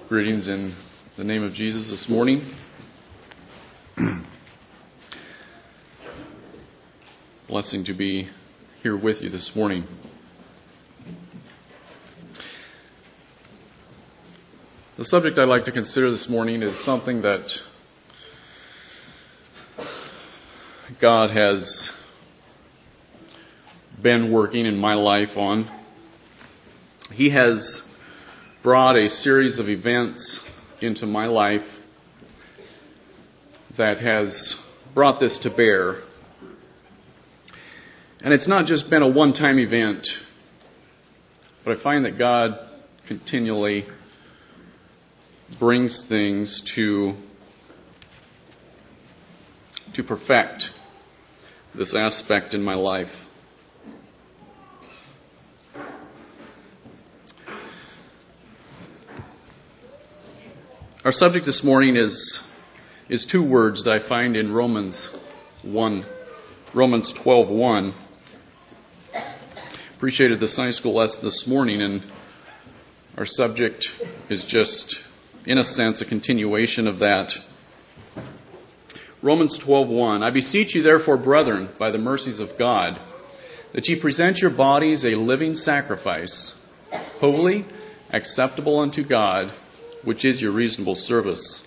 Greetings in the name of Jesus this morning. Blessing to be here with you this morning. The subject I'd like to consider this morning is something that God has been working in my life on. He has brought a series of events into my life that has brought this to bear. And it's not just been a one-time event, but I find that God continually brings things to perfect this aspect in my life. Our subject this morning is two words that I find in Romans 12:1. Appreciated the Sunday school lesson this morning, and our subject is just, in a sense, a continuation of that. Romans 12:1. I beseech you, therefore, brethren, by the mercies of God, that ye present your bodies a living sacrifice, holy, acceptable unto God, which is your reasonable service.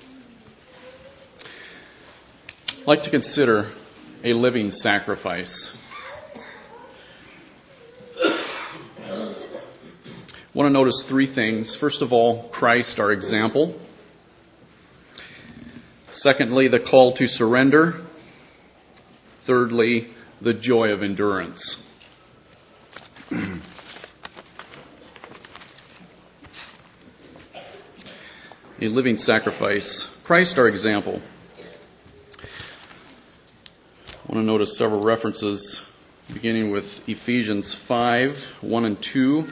I'd like to consider a living sacrifice. I want to notice three things. First of all, Christ, our example. Secondly, the call to surrender. Thirdly, the joy of endurance. A living sacrifice. Christ, our example. I want to notice several references, beginning with Ephesians 5:1 and 2.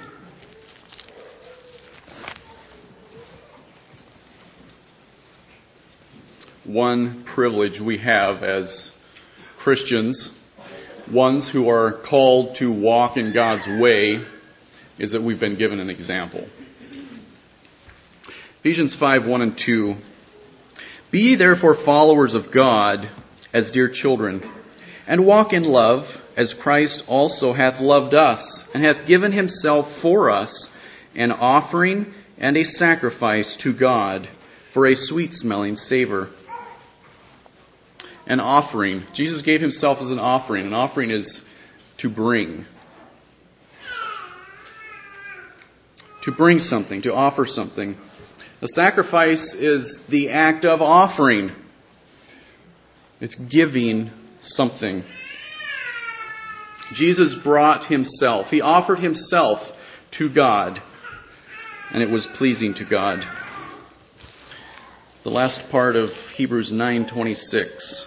One privilege we have as Christians, ones who are called to walk in God's way, is that we've been given an example. Ephesians 5:1 and 2. Be ye therefore followers of God as dear children, and walk in love, as Christ also hath loved us, and hath given himself for us, an offering and a sacrifice to God, for a sweet-smelling savor. An offering. Jesus gave himself as an offering. An offering is to bring. To bring something, to offer something. A sacrifice is the act of offering. It's giving something. Jesus brought himself. He offered himself to God, and it was pleasing to God. The last part of Hebrews 9:26.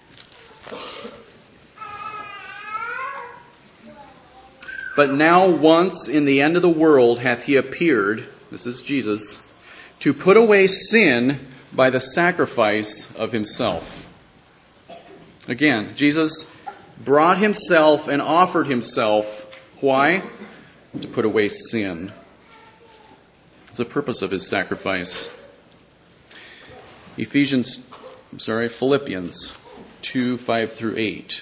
But now once in the end of the world hath he appeared, this is Jesus, to put away sin by the sacrifice of himself. Again, Jesus brought himself and offered himself. Why? To put away sin. It's the purpose of his sacrifice. Philippians 2:5 through 8.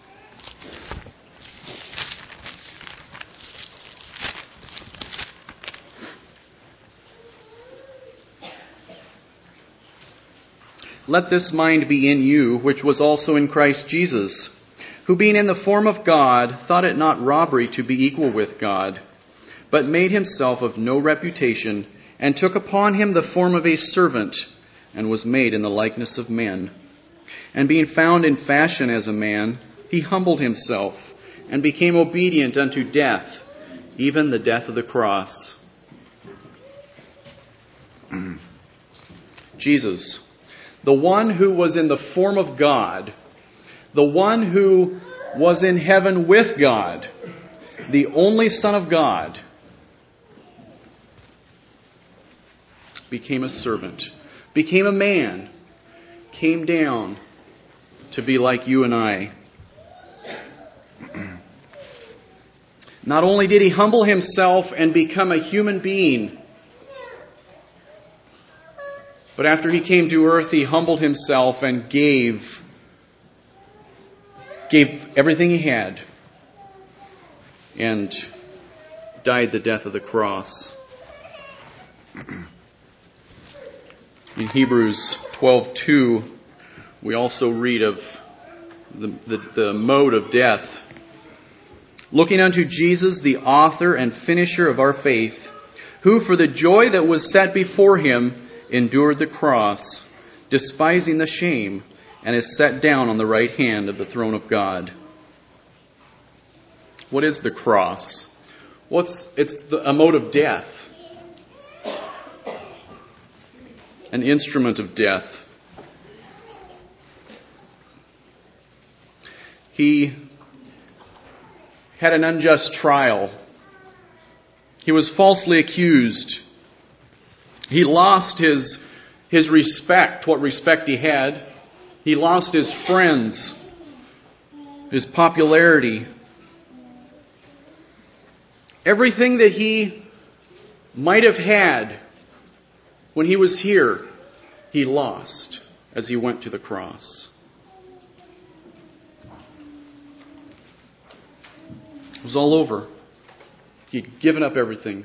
Let this mind be in you, which was also in Christ Jesus, who being in the form of God, thought it not robbery to be equal with God, but made himself of no reputation, and took upon him the form of a servant, and was made in the likeness of men. And being found in fashion as a man, he humbled himself, and became obedient unto death, even the death of the cross. Jesus, the one who was in the form of God, the one who was in heaven with God, the only Son of God, became a servant, became a man, came down to be like you and I. Not only did he humble himself and become a human being, But after he came to earth, he humbled himself and gave everything he had and died the death of the cross. In Hebrews 12:2, we also read of the mode of death. Looking unto Jesus, the author and finisher of our faith, who for the joy that was set before him endured the cross, despising the shame, and is set down on the right hand of the throne of God. What is the cross? It's a mode of death. An instrument of death. He had an unjust trial. He was falsely accused. He lost his respect, what respect he had. He lost his friends, his popularity. Everything that he might have had when he was here, he lost as he went to the cross. It was all over. He'd given up everything.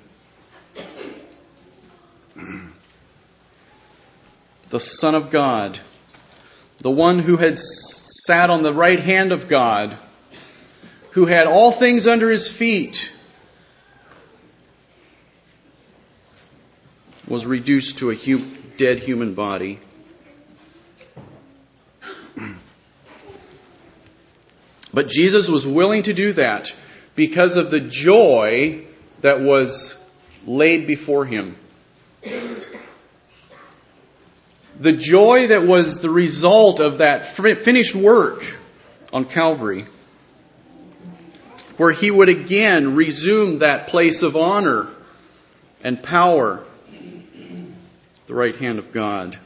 The Son of God, the one who had sat on the right hand of God, who had all things under his feet, was reduced to a dead human body. But Jesus was willing to do that because of the joy that was laid before him. The joy that was the result of that finished work on Calvary, where he would again resume that place of honor and power, the right hand of God.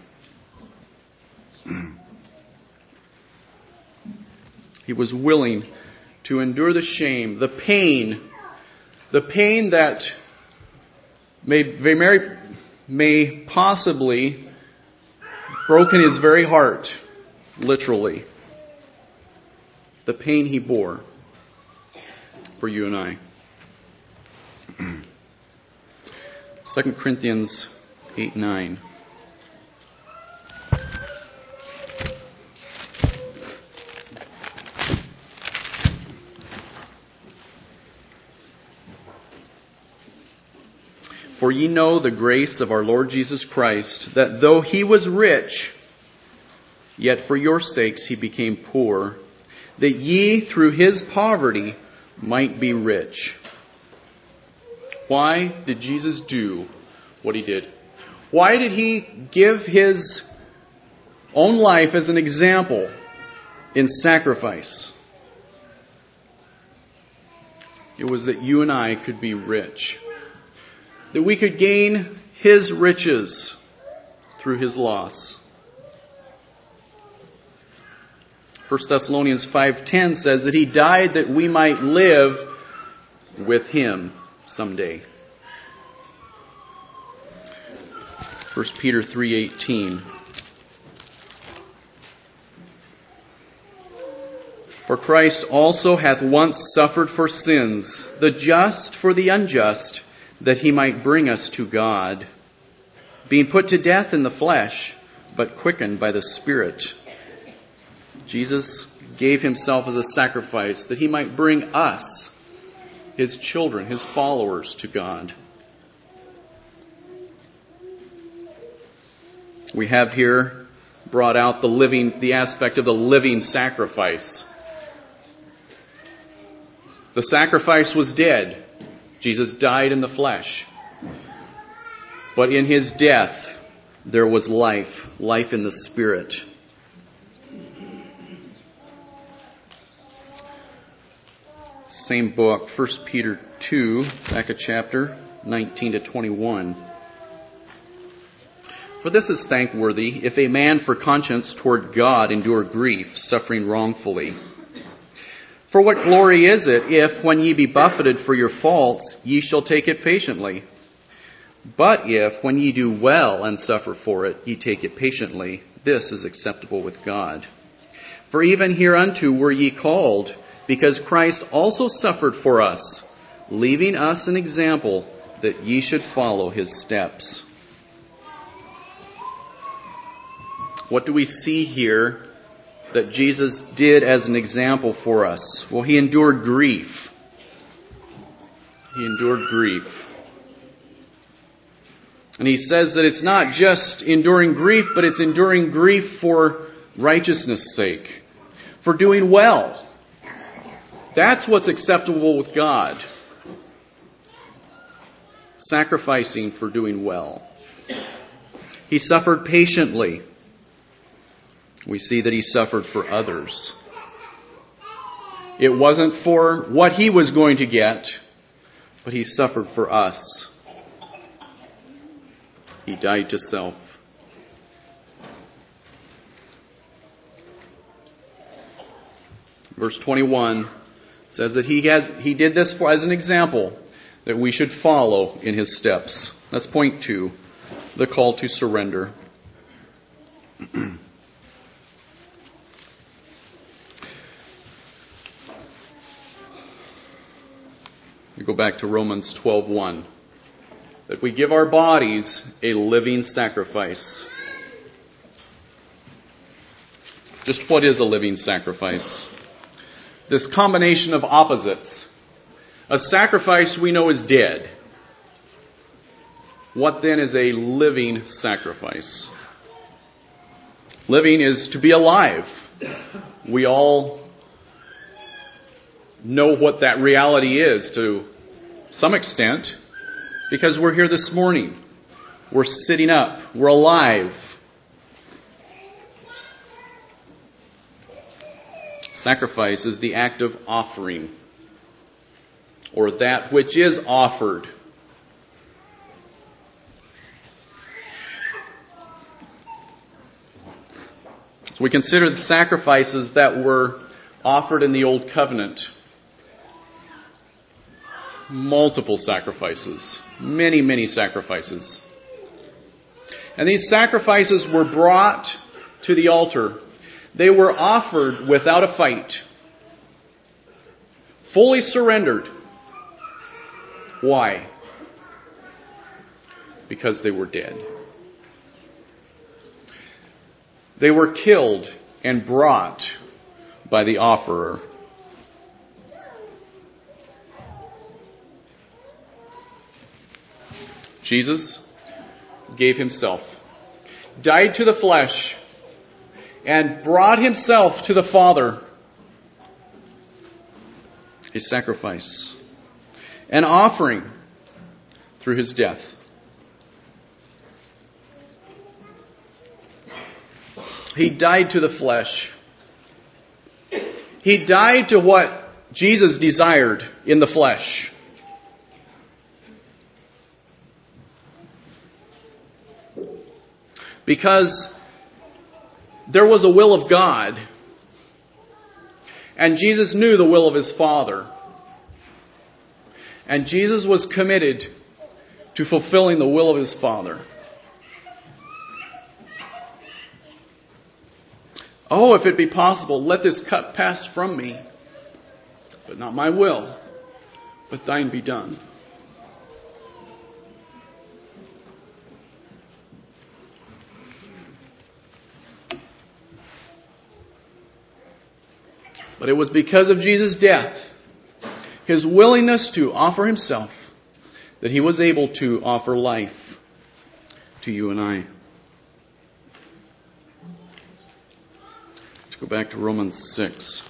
He was willing to endure the shame, the pain that may possibly broken his very heart, literally. The pain he bore for you and I. 2 Corinthians 8:9. For ye know the grace of our Lord Jesus Christ, that though he was rich, yet for your sakes he became poor, that ye through his poverty might be rich. Why did Jesus do what he did? Why did he give his own life as an example in sacrifice? It was that you and I could be rich. That we could gain his riches through his loss. 1 Thessalonians 5:10 says that he died that we might live with him someday. 1 Peter 3:18. For Christ also hath once suffered for sins, the just for the unjust, that he might bring us to God, being put to death in the flesh, but quickened by the Spirit. Jesus gave himself as a sacrifice that he might bring us, his children, his followers, to God. We have here brought out the aspect of the living sacrifice. The sacrifice was dead. Jesus died in the flesh. But in his death, there was life in the Spirit. Same book, 1 Peter 2, back a chapter, 19 to 21. For this is thankworthy, if a man for conscience toward God endure grief, suffering wrongfully. For what glory is it, if, when ye be buffeted for your faults, ye shall take it patiently? But if, when ye do well and suffer for it, ye take it patiently, this is acceptable with God. For even hereunto were ye called, because Christ also suffered for us, leaving us an example that ye should follow his steps. What do we see here that Jesus did as an example for us? Well, he endured grief. He endured grief. And he says that it's not just enduring grief, but it's enduring grief for righteousness' sake, for doing well. That's what's acceptable with God. Sacrificing for doing well. He suffered patiently. We see that he suffered for others. It wasn't for what he was going to get, but he suffered for us. He died to self. Verse 21 says that he did this as an example that we should follow in his steps. That's point 2, the call to surrender. We go back to Romans 12:1. That we give our bodies a living sacrifice. Just what is a living sacrifice? This combination of opposites. A sacrifice we know is dead. What then is a living sacrifice? Living is to be alive. We all know what that reality is to some extent, because we're here this morning. We're sitting up. We're alive. Sacrifice is the act of offering, or that which is offered. So we consider the sacrifices that were offered in the Old Covenant. Multiple sacrifices. Many, many sacrifices. And these sacrifices were brought to the altar. They were offered without a fight. Fully surrendered. Why? Because they were dead. They were killed and brought by the offerer. Jesus gave himself, died to the flesh, and brought himself to the Father. A sacrifice. An offering through his death. He died to the flesh. He died to what Jesus desired in the flesh. Because there was a will of God. And Jesus knew the will of his Father. And Jesus was committed to fulfilling the will of his Father. Oh, if it be possible, let this cup pass from me. But not my will, but thine be done. But it was because of Jesus' death, his willingness to offer himself, that he was able to offer life to you and I. Let's go back to Romans 6.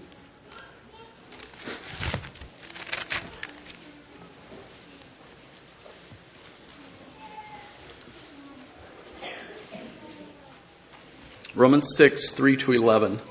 Romans 6, 3-11.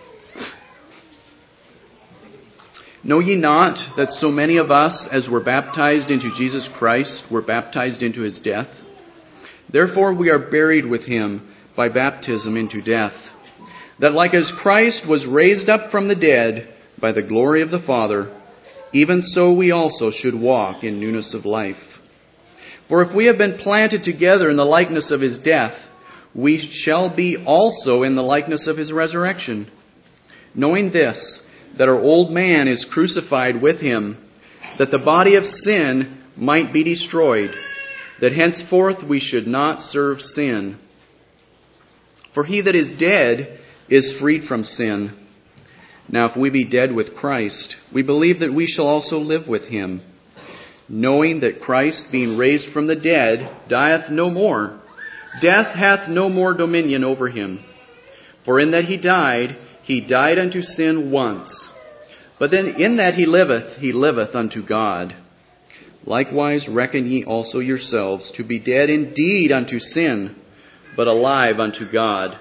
Know ye not that so many of us as were baptized into Jesus Christ were baptized into his death? Therefore we are buried with him by baptism into death, that like as Christ was raised up from the dead by the glory of the Father, even so we also should walk in newness of life. For if we have been planted together in the likeness of his death, we shall be also in the likeness of his resurrection. Knowing this, that our old man is crucified with him, that the body of sin might be destroyed, that henceforth we should not serve sin. For he that is dead is freed from sin. Now if we be dead with Christ, we believe that we shall also live with him, knowing that Christ, being raised from the dead, dieth no more. Death hath no more dominion over him. For in that he died unto sin once. But then in that he liveth unto God. Likewise reckon ye also yourselves to be dead indeed unto sin, but alive unto God,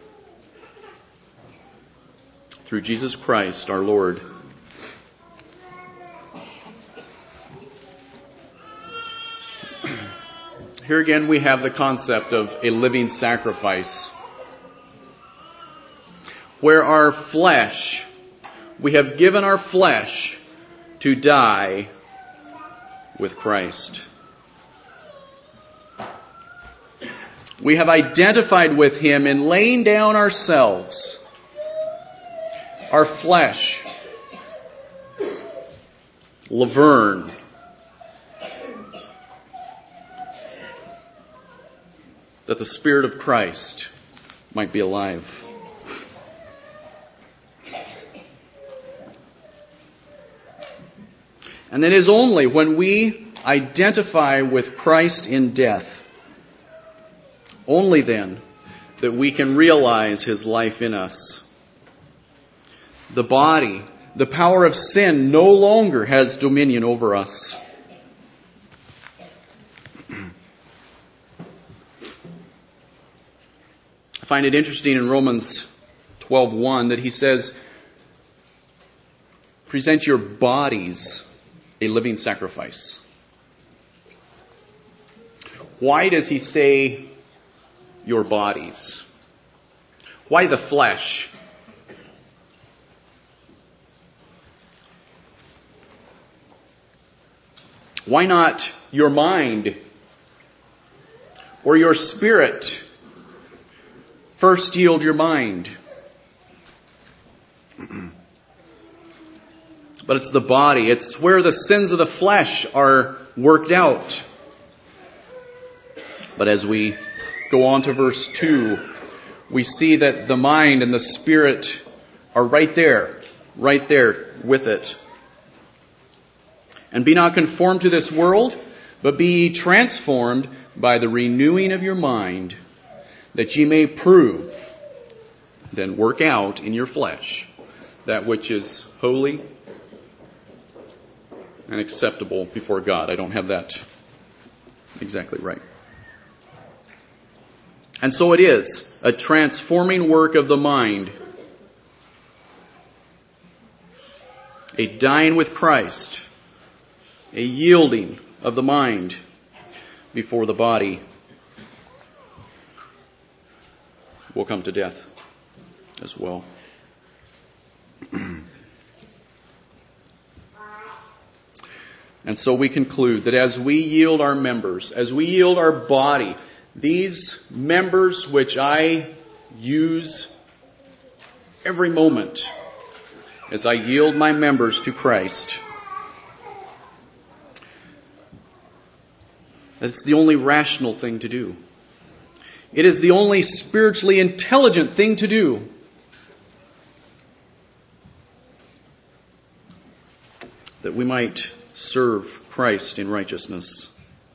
through Jesus Christ our Lord. Here again we have the concept of a living sacrifice, where our flesh, we have given our flesh to die with Christ. We have identified with him in laying down ourselves, our flesh, Laverne, that the Spirit of Christ might be alive. And it is only when we identify with Christ in death, only then, that we can realize his life in us. The body, the power of sin, no longer has dominion over us. I find it interesting in Romans 12:1 that he says, present your bodies a living sacrifice. Why does he say your bodies? Why the flesh? Why not your mind or your spirit? First yield your mind. But it's the body. It's where the sins of the flesh are worked out. But as we go on to verse 2, we see that the mind and the spirit are right there with it. And be not conformed to this world, but be ye transformed by the renewing of your mind, that ye may prove, then work out in your flesh, that which is holy and acceptable before God. I don't have that exactly right. And so it is a transforming work of the mind, a dying with Christ, a yielding of the mind before the body will come to death as well. And so we conclude that as we yield our members, as we yield our body, these members which I use every moment, as I yield my members to Christ, that's the only rational thing to do. It is the only spiritually intelligent thing to do. That we might serve Christ in righteousness.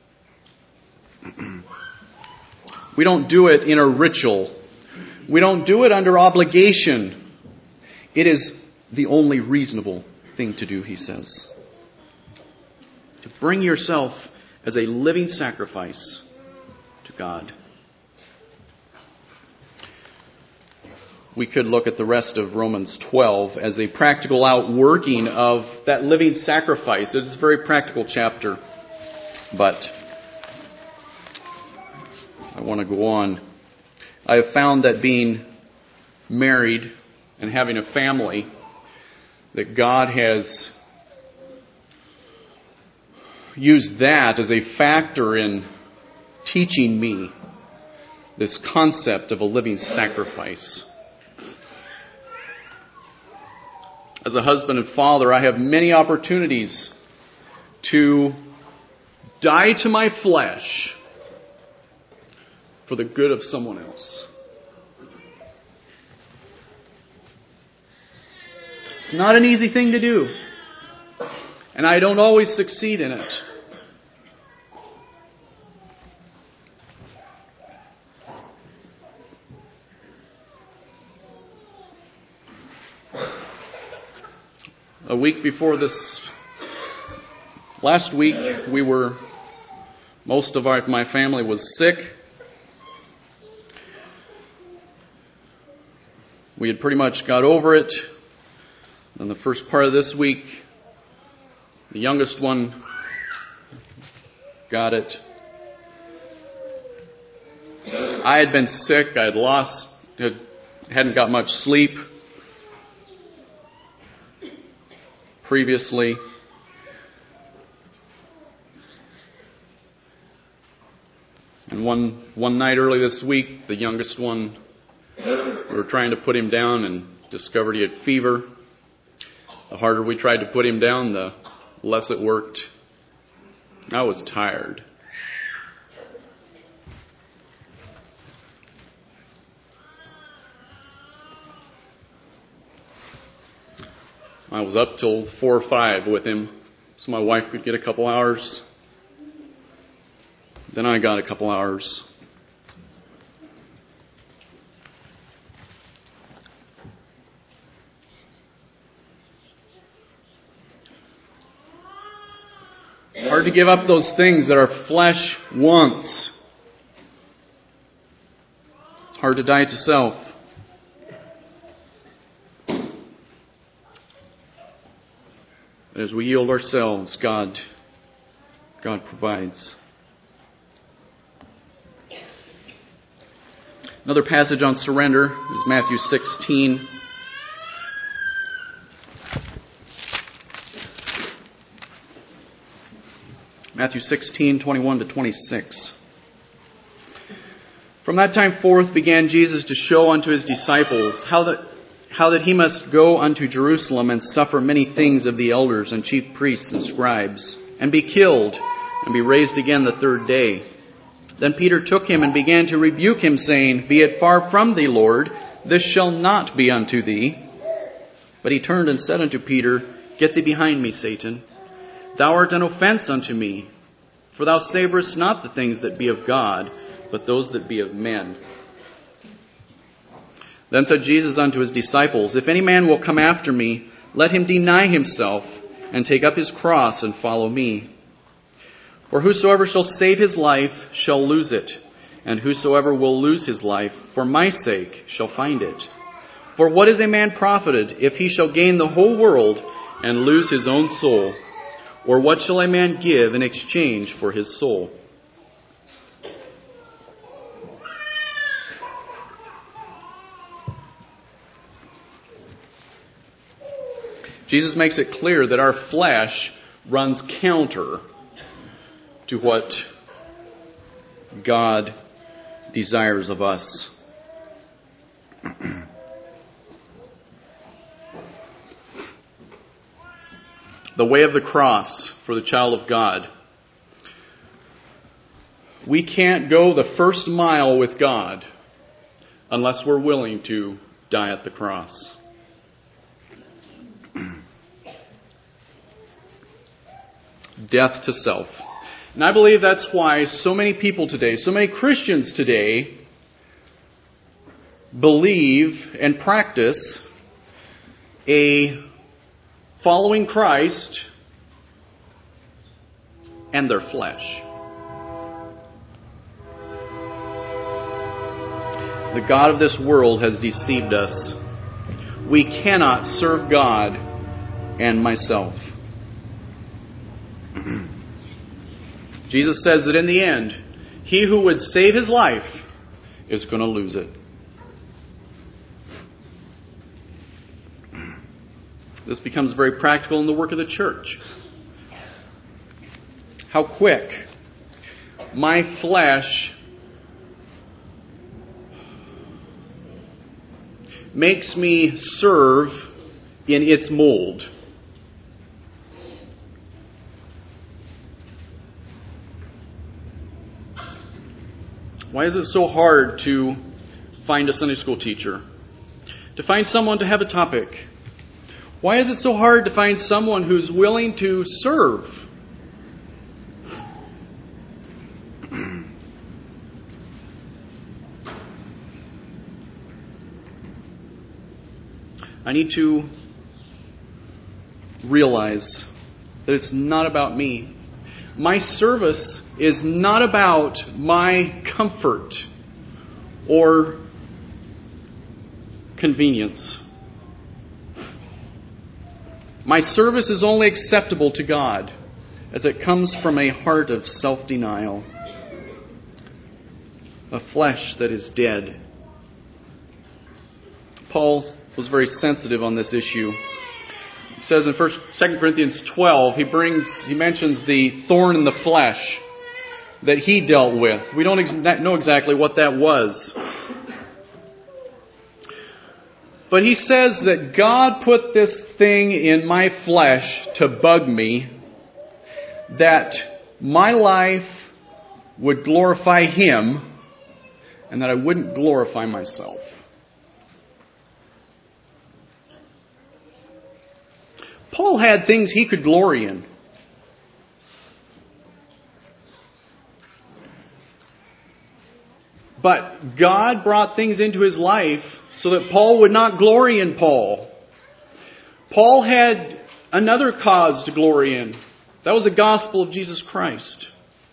We don't do it in a ritual. We don't do it under obligation. It is the only reasonable thing to do, he says. To bring yourself as a living sacrifice to God. We could look at the rest of Romans 12 as a practical outworking of that living sacrifice. It's a very practical chapter, but I want to go on. I have found that being married and having a family, that God has used that as a factor in teaching me this concept of a living sacrifice. As a husband and father, I have many opportunities to die to my flesh for the good of someone else. It's not an easy thing to do, and I don't always succeed in it. A week before this, last week, most of my family was sick. We had pretty much got over it. And the first part of this week, the youngest one got it. I had been sick. Hadn't got much sleep previously. And one night early this week, the youngest one, we were trying to put him down and discovered he had fever. The harder we tried to put him down, the less it worked. I was tired. I was up till 4 or 5 with him, so my wife could get a couple hours. Then I got a couple hours. It's hard to give up those things that our flesh wants. It's hard to die to self. As we yield ourselves, God provides. Another passage on surrender is Matthew 16. Matthew 16:21-26. From that time forth began Jesus to show unto his disciples how that he must go unto Jerusalem and suffer many things of the elders and chief priests and scribes, and be killed, and be raised again the third day. Then Peter took him and began to rebuke him, saying, Be it far from thee, Lord, this shall not be unto thee. But he turned and said unto Peter, Get thee behind me, Satan. Thou art an offense unto me, for thou savorest not the things that be of God, but those that be of men. Then said Jesus unto his disciples, If any man will come after me, let him deny himself, and take up his cross, and follow me. For whosoever shall save his life shall lose it, and whosoever will lose his life for my sake shall find it. For what is a man profited if he shall gain the whole world and lose his own soul? Or what shall a man give in exchange for his soul? Jesus makes it clear that our flesh runs counter to what God desires of us. The way of the cross for the child of God. We can't go the first mile with God unless we're willing to die at the cross. Death to self. And I believe that's why so many people today, so many Christians today, believe and practice a following Christ and their flesh. The God of this world has deceived us. We cannot serve God and myself. Jesus says that in the end, he who would save his life is going to lose it. This becomes very practical in the work of the church. How quick my flesh makes me serve in its mold. Why is it so hard to find a Sunday school teacher? To find someone to have a topic? Why is it so hard to find someone who's willing to serve? I need to realize that it's not about me. My service is not about my comfort or convenience. My service is only acceptable to God as it comes from a heart of self-denial, a flesh that is dead. Paul was very sensitive on this issue. He says in 2 Corinthians 12, he mentions the thorn in the flesh that he dealt with. We don't know exactly what that was. But he says that God put this thing in my flesh to bug me, that my life would glorify Him and that I wouldn't glorify myself. Paul had things he could glory in. But God brought things into his life so that Paul would not glory in Paul. Paul had another cause to glory in. That was the gospel of Jesus Christ.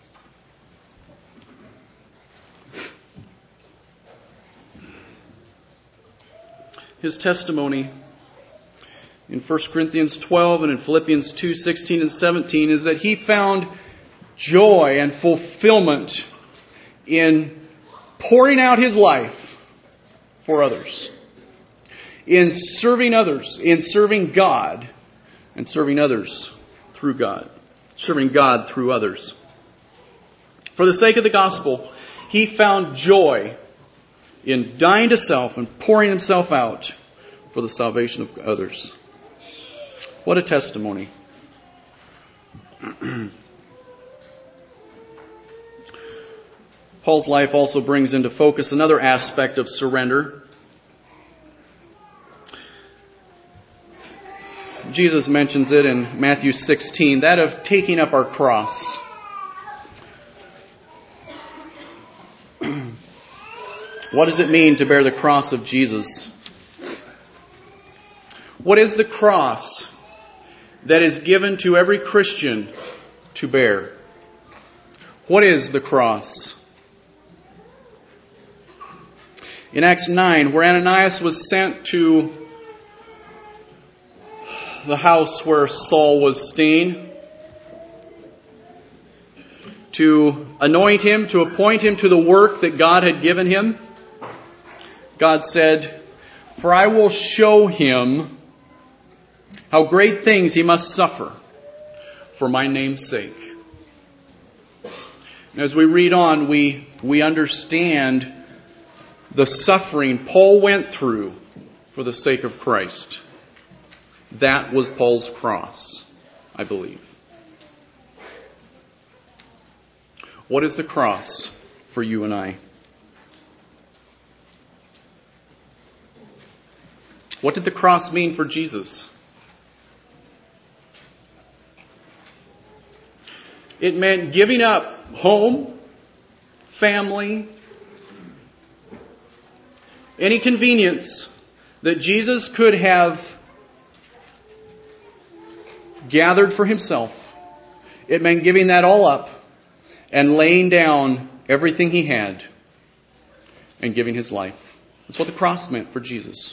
His testimony in 1 Corinthians 12 and in Philippians 2:16 and 17 is that he found joy and fulfillment in pouring out his life for others, in serving others, in serving God, and serving others through God, serving God through others. For the sake of the gospel, he found joy in dying to self and pouring himself out for the salvation of others. What a testimony. Paul's life also brings into focus another aspect of surrender. Jesus mentions it in Matthew 16, that of taking up our cross. What does it mean to bear the cross of Jesus? What is the cross that is given to every Christian to bear? What is the cross? In Acts 9, where Ananias was sent to the house where Saul was staying, to anoint him, to appoint him to the work that God had given him, God said, "For I will show him how great things he must suffer for my name's sake." And as we read on, we understand the suffering Paul went through for the sake of Christ. That was Paul's cross, I believe. What is the cross for you and I? What did the cross mean for Jesus? It meant giving up home, family, any convenience that Jesus could have gathered for himself. It meant giving that all up and laying down everything he had and giving his life. That's what the cross meant for Jesus.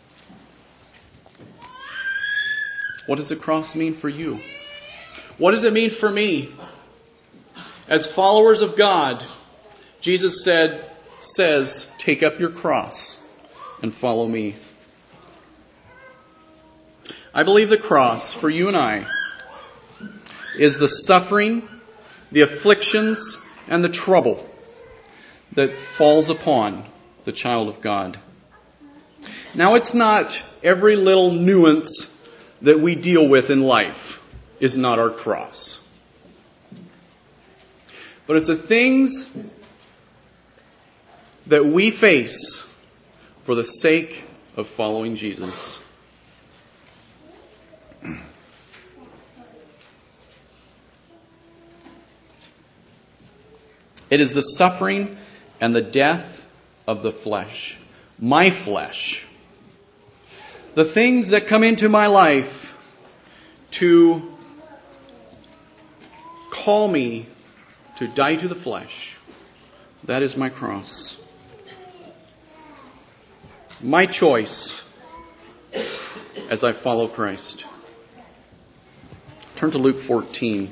What does the cross mean for you? What does it mean for me? As followers of God, Jesus says, take up your cross and follow me. I believe the cross for you and I is the suffering, the afflictions, and the trouble that falls upon the child of God. Now, it's not every little nuance that we deal with in life is not our cross. But it's the things that we face for the sake of following Jesus. It is the suffering and the death of the flesh, my flesh. The things that come into my life to call me to die to the flesh. That is my cross. My choice as I follow Christ. Turn to Luke 14.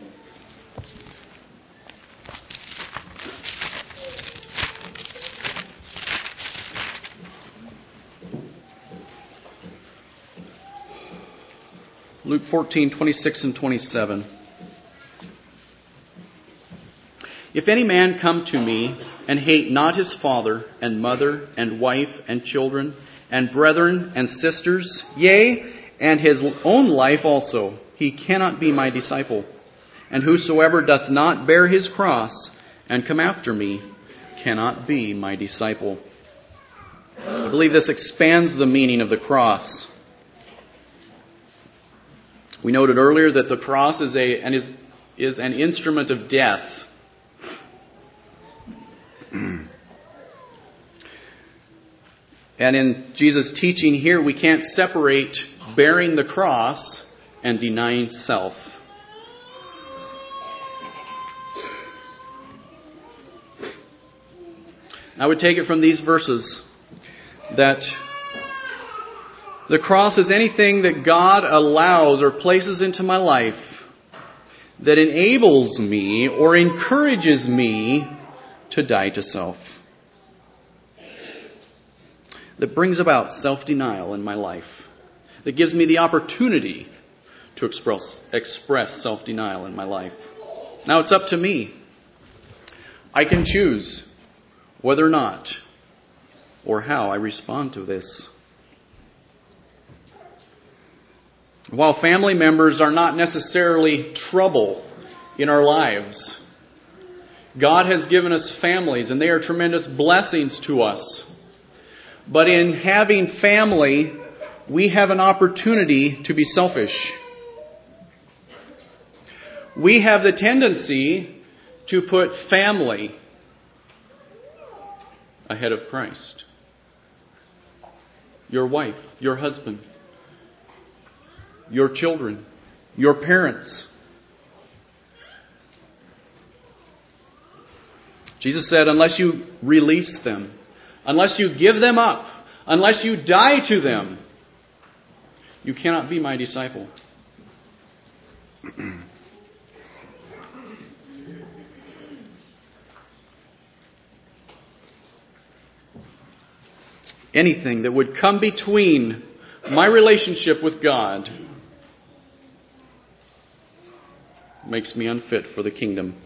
Luke 14, 26 and 27. If any man come to me and hate not his father and mother and wife and children and brethren and sisters, yea, and his own life also, he cannot be my disciple. And whosoever doth not bear his cross and come after me cannot be my disciple. I believe this expands the meaning of the cross. We noted earlier that the cross is an instrument of death. And in Jesus' teaching here, we can't separate bearing the cross and denying self. I would take it from these verses that the cross is anything that God allows or places into my life that enables me or encourages me to die to self. That brings about self-denial in my life. That gives me the opportunity to express self-denial in my life. Now it's up to me. I can choose whether or not or how I respond to this. While family members are not necessarily trouble in our lives, God has given us families and they are tremendous blessings to us. But in having family, we have an opportunity to be selfish. We have the tendency to put family ahead of Christ. Your wife, your husband, your children, your parents. Jesus said, unless you release them, unless you give them up, unless you die to them, you cannot be my disciple. Anything that would come between my relationship with God makes me unfit for the kingdom.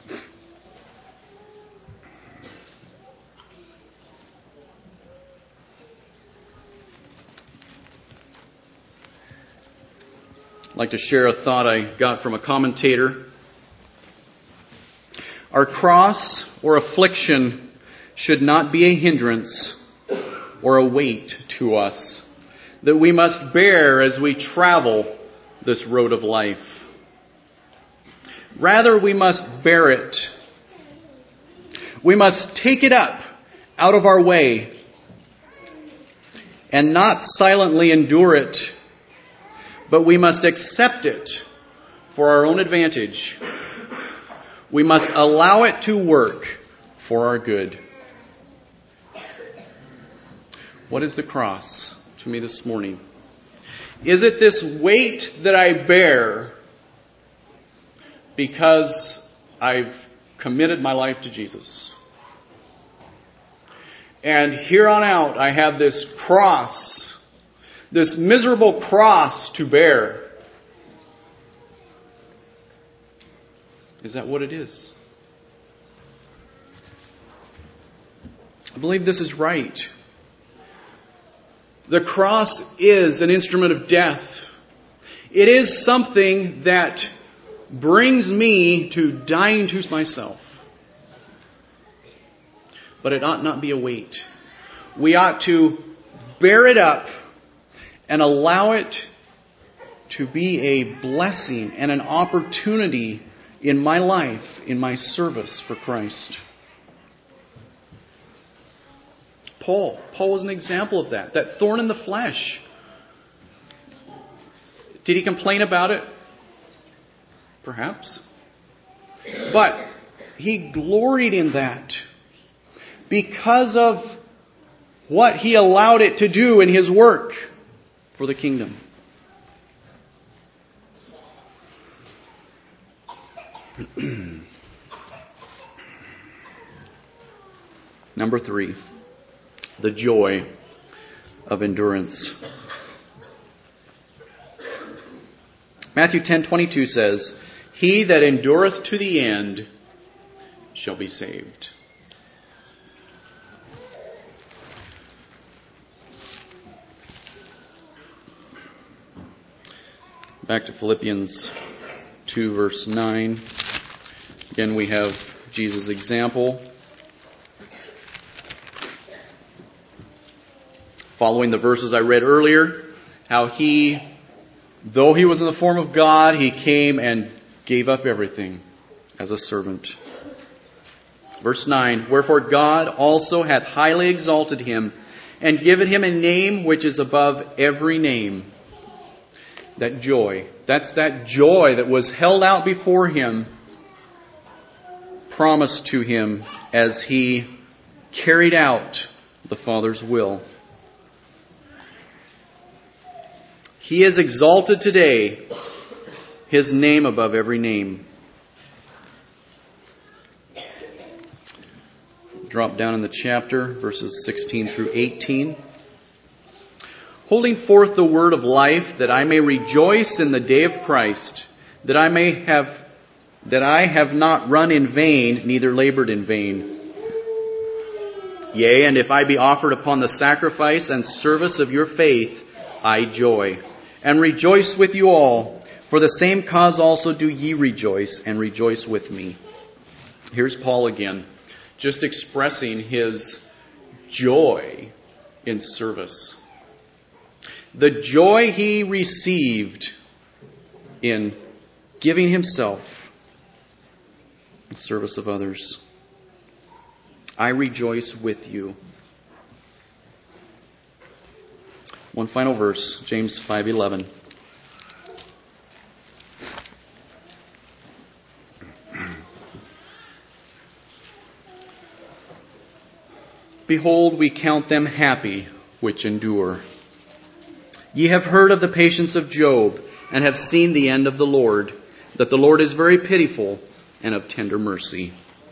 I'd like to share a thought I got from a commentator. Our cross or affliction should not be a hindrance or a weight to us that we must bear as we travel this road of life. Rather, we must bear it. We must take it up out of our way and not silently endure it, but we must accept it for our own advantage. We must allow it to work for our good. What is the cross to me this morning? Is it this weight that I bear because I've committed my life to Jesus? And here on out, I have this cross, this miserable cross to bear. Is that what it is? I believe this is right. The cross is an instrument of death. It is something that brings me to dying to myself. But it ought not be a weight. We ought to bear it up and allow it to be a blessing and an opportunity in my life, in my service for Christ. Paul was an example of that. That thorn in the flesh. Did he complain about it? Perhaps. But he gloried in that because of what he allowed it to do in his work for the kingdom. Number 3, the joy of endurance. Matthew 10:22 says, "He that endureth to the end shall be saved." Back to Philippians 2 verse 9. Again, we have Jesus' example. Following the verses I read earlier, how he, though he was in the form of God, he came and gave up everything as a servant. Verse 9, "Wherefore God also hath highly exalted him, and given him a name which is above every name." That joy, that's that joy that was held out before him, promised to him as he carried out the Father's will. He is exalted today, his name above every name. Drop down in the chapter, verses 16 through 18. "Holding forth the word of life, that I may rejoice in the day of Christ, that I have not run in vain, neither labored in vain. Yea, and if I be offered upon the sacrifice and service of your faith, I joy, and rejoice with you all. For the same cause also do ye rejoice, and rejoice with me." Here's Paul again, just expressing his joy in service. The joy he received in giving himself in service of others. I rejoice with you. One final verse, James 5:11. "Behold, we count them happy which endure. Ye have heard of the patience of Job, and have seen the end of the Lord, that the Lord is very pitiful and of tender mercy."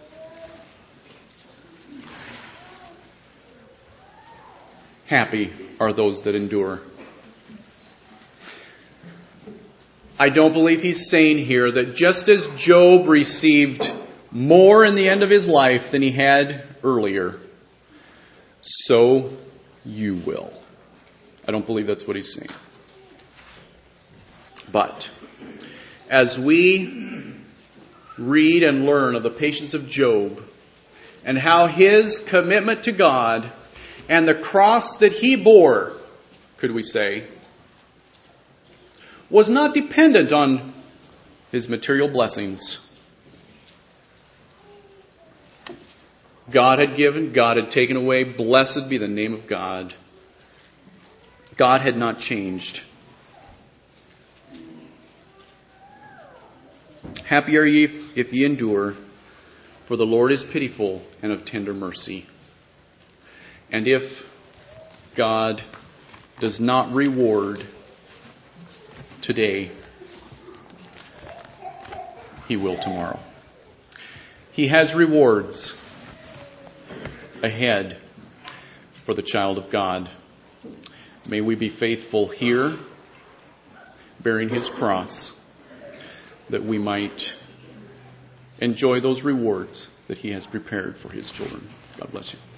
Happy are those that endure. I don't believe he's saying here that just as Job received more in the end of his life than he had earlier, so you will. I don't believe that's what he's saying. But as we read and learn of the patience of Job and how his commitment to God and the cross that he bore, could we say, was not dependent on his material blessings. God had given, God had taken away. Blessed be the name of God. God had not changed. Happy are ye if ye endure, for the Lord is pitiful and of tender mercy. And if God does not reward today, He will tomorrow. He has rewards ahead for the child of God. May we be faithful here, bearing His cross, that we might enjoy those rewards that He has prepared for His children. God bless you.